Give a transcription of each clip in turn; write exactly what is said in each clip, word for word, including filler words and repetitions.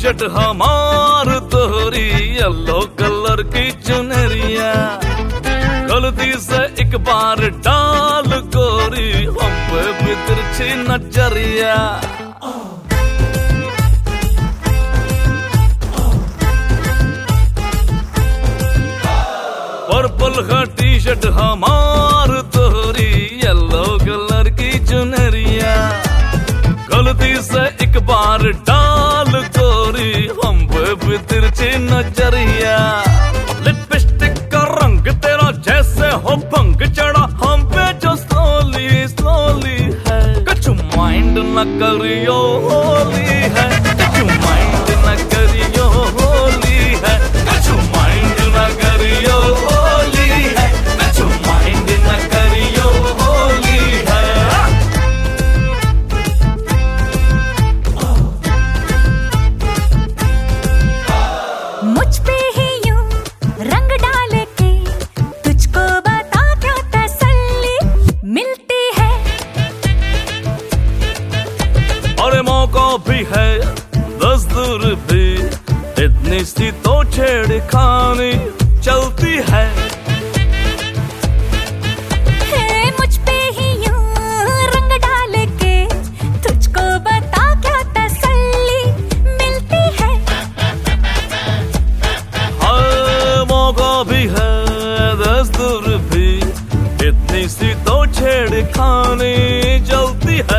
Shirt हमार तोहरी yellow colour की चुनरिया, गलती से एक बार डाल गोरी हम पे भी तिरछी नजरिया। पर्पल का टी शर्ट हमार तोहरी येलो कलर की चुनरिया, गलती से एक बार डाल गोरी हम पे भी तिरछी नजरिया। लिपस्टिक का रंग तेरा जैसे हो भंग चढ़ा हम पे जो स्लोली स्लोली है, कछु माइंड न करियो होली है, कछु माइंड न करियो होली है, कछु माइंड न करियो होली है, कछु माइंड न करियो होली है। मुझ पे ही यूं रंग डाल के तुझको बता क्या तसल्ली मिलती है। अरे मौका भी है दस्तूर भी, इतनी सी तो छेड़खानी चलती है। है मुझ पे ही यूं रंग डाल के तुझको बता क्या तसल्ली मिलती है। हाँ मौका भी है दस्तूर भी, इतनी सी तो छेड़खानी चलती है।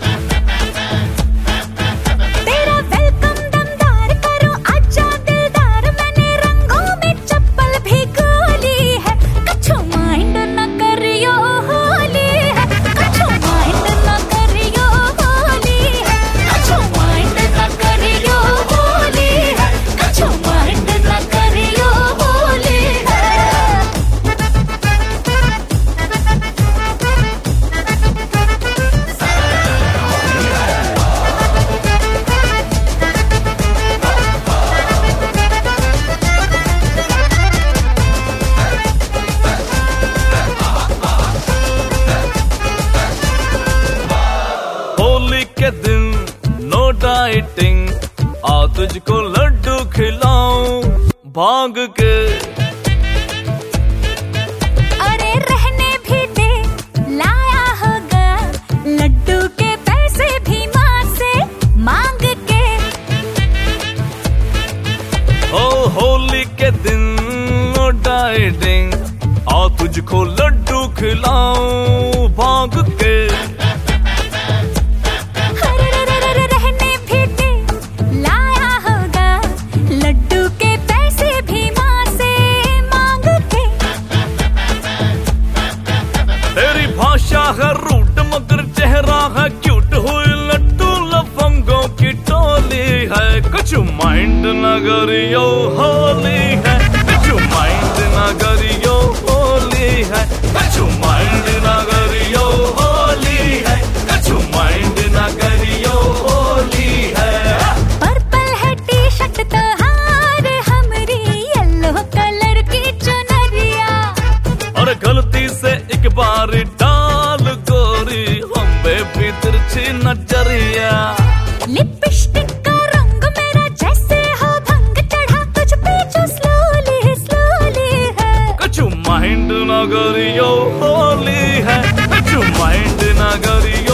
तेरा वेलकम दमदार करो आजा दिलदार, मैंने रंगों में चप्पल भी गोली है, कछु माइंड न करियो होली है, कछु माइंड न करियो होली है, कछु माइंड न करियो होली है, कछु माइंड न करियो होली है। होली के दिन नो डाइटिंग, आ तुझको लड्डू खिलाऊं भांग के। अरे रहने भी दे लाया होगा लड्डू के पैसे भी माँ से मांग के। ओ होली के दिन नो डाइटिंग, आ तुझको लड्डू खिलाऊं भांग के। अरे रहने भी दे लाया होगा लड्डू के पैसे भी माँ से मांग के। तेरी भाषा है रूट मगर चेहरा है क्यूट, हुई लड्डू लफंगों की टोली है, कछु माइंड न करियो होली है, कछु माइंड न करियो होली है, कछु माइंड न करियो होली है, कछु माइंड न करियो होली है। पर्पल है टी शर्ट तोहार हमरी येलो कलर की चुनरिया, और गलती से एक बार डाल गोरी हम पे भी तिरछी नजरिया। लिपस्टिक का रंग मेरा जैसे हो भंग चढ़ा तुझ पे जो स्लोली स्लोली है, कछु माइंड न करियो होली है, कछु माइंड न करियो